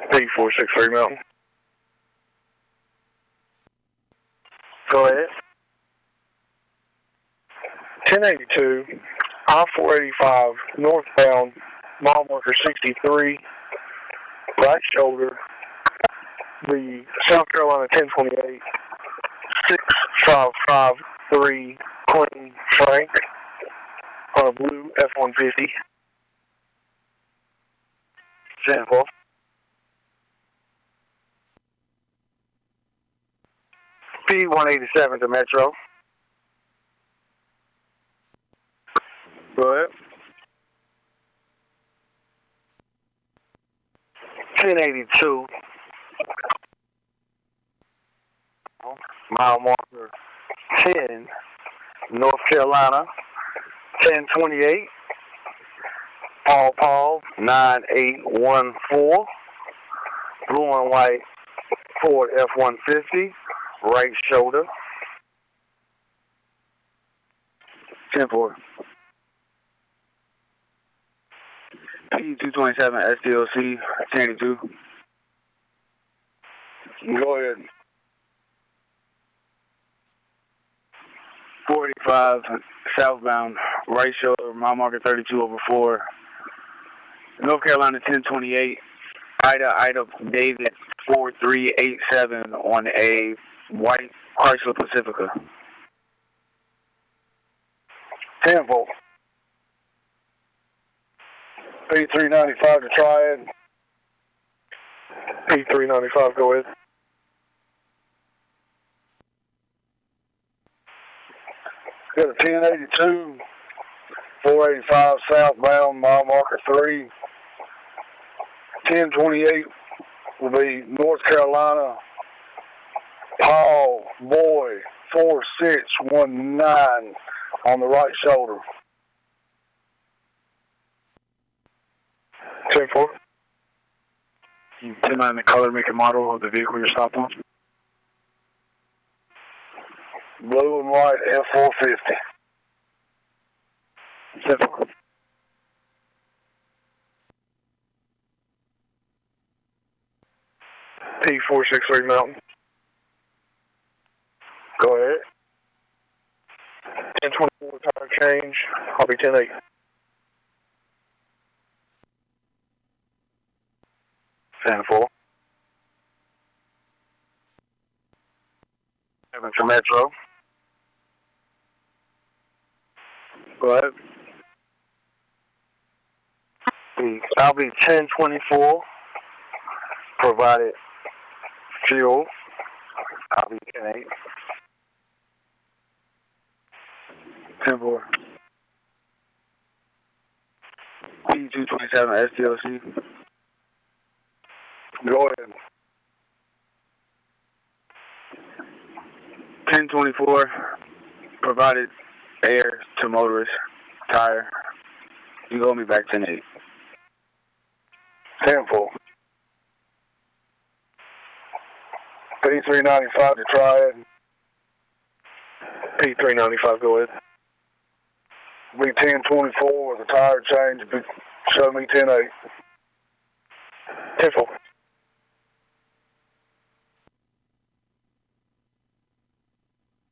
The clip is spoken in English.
P463 Mountain. Go ahead. 1082, I-485, northbound, mile marker 63, right shoulder, the South Carolina 1028, 6553 Clinton Frank on a blue F-150. Sample. P187 to Metro. Go ahead. 1082. Mile marker 10, North Carolina 1028. Paul 9814. Blue and white Ford F-150. Right shoulder. 10-4. P227 SDLC 1082. Go ahead. 485 southbound, right shoulder, mile marker 32/4. North Carolina 1028. Ida David 4387 on a white Chrysler Pacifica. 10-4. P395 to Triad. P395, go ahead. Got a 1082, 485 southbound, mile marker 3. 1028 will be North Carolina, Paul Boy 4619 on the right shoulder. 10-4. You tell me the color, make, and model of the vehicle you're stopped on. Blue and white F-450. 10-4. P463 Mountain. Go ahead. 1024 tire change. I'll be 10-8. 10-4. 7 to Metro. Go ahead. I'll be 1024. Provided fuel. I'll be 10-8. 10-4. P227 SDLC. Go ahead. 1024. Provided air to motorist. Tire. You owe me back 10-8. 10-4. P395 to Triad. P395, go ahead. Be 1024 with a tire change. Show me 10-8. 10-4.